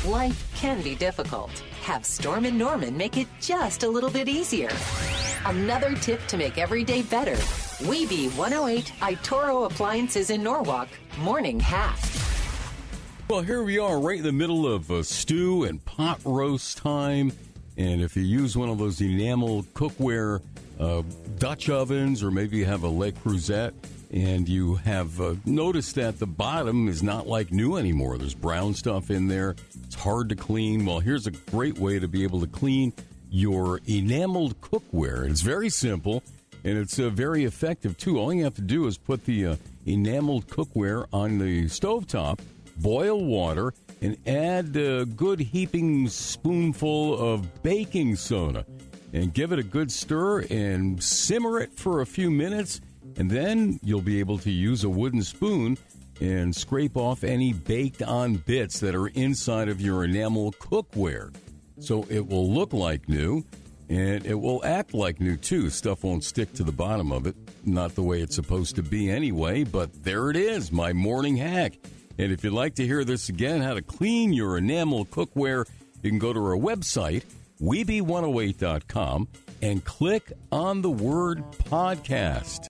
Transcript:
Life can be difficult. Have Storm and Norman make it just a little bit easier. Another tip to make every day better. Weeby 108 Itoro Appliances in Norwalk. Morning hack. Well, here we are right in the middle of stew and pot roast time. And if you use one of those enamel cookware Dutch ovens, or maybe you have a Le Creuset, and you have noticed that the bottom is not like new anymore. There's brown stuff in there. It's hard to clean. Well, here's a great way to be able to clean your enameled cookware. It's very simple, and it's very effective, too. All you have to do is put the enameled cookware on the stovetop, boil water, and add a good heaping spoonful of baking soda. And give it a good stir and simmer it for a few minutes. And then you'll be able to use a wooden spoon and scrape off any baked-on bits that are inside of your enamel cookware. So it will look like new, and it will act like new, too. Stuff won't stick to the bottom of it. Not the way it's supposed to be anyway, but there it is, my morning hack. And if you'd like to hear this again, how to clean your enamel cookware, you can go to our website, Weeby108.com, and click on the word podcast.